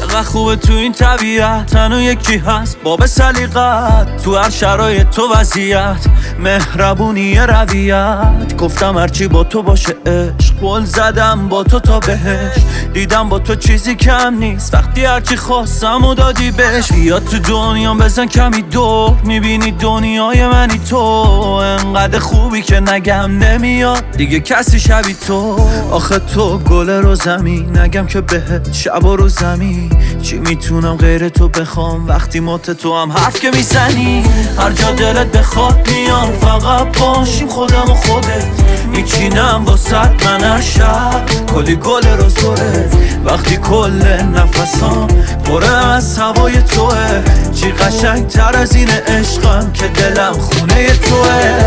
چقدر خوبه تو این طبیعت، تنها یکی هست باب سلیقت، تو هر شرایط تو وضعیت، مهربونی رویت. گفتم هرچی با تو باشه عشق، قول زدم با تو تا بهش، دیدم با تو چیزی کم نیست، وقتی هرچی خواستم و دادی بهش. بیا تو دنیا بزن کمی دور، میبینی دنیای منی تو، انقدر خوبی که نگم نمیاد دیگه کسی شبی تو. آخه تو گل رو زمین، نگم که بهت شب و رو زمین، چی میتونم غیر تو بخوام وقتی مات تو هم حرف که میزنی. هر جا دلت بخواد میام، فقط باشیم خودم و خودت، میچینم واسد من هر شب کلی گل رو زوره، وقتی کل نفسام پره از هوای توه. چی قشنگ تر از این عشقم که دلم خونه توه.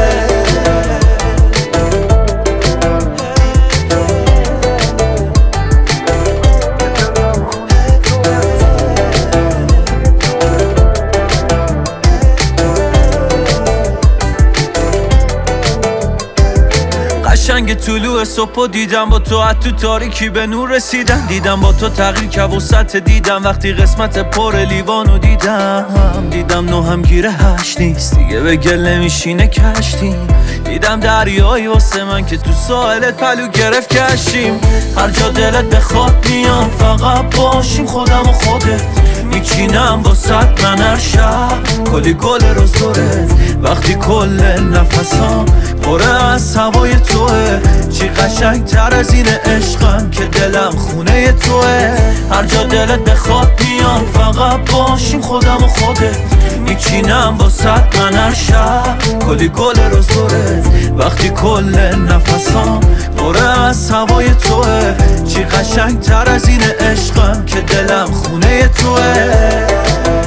قشنگ طلوع صبح دیدم با تو، از تو تاریکی به نور رسیدم، دیدم با تو تغییر که وسط دیدم، وقتی قسمت پر لیوانو دیدم نو هم گیره هشت نیست دیگه، به گل نمیشینه کشتیم، دیدم دریایی واسه من که تو ساحلت پلو گرفت کشیم. هر جا دلت بخواد میام، فقط باشیم خودم و خودت، میچینم واسد من هر شب کلی گل رو زوره، وقتی کل نفسام پره از هوای توه. چی قشنگ تر از این عشقم که دلم خونه توه. هر جا دلت بخواد میام، فقط باشیم خودم و خودت، میچینم واسد من هر شب کلی گل رو زوره، وقتی کل نفسام پره از هوای توه. چی قشنگ تر از این عشقم که دلم خونه توه.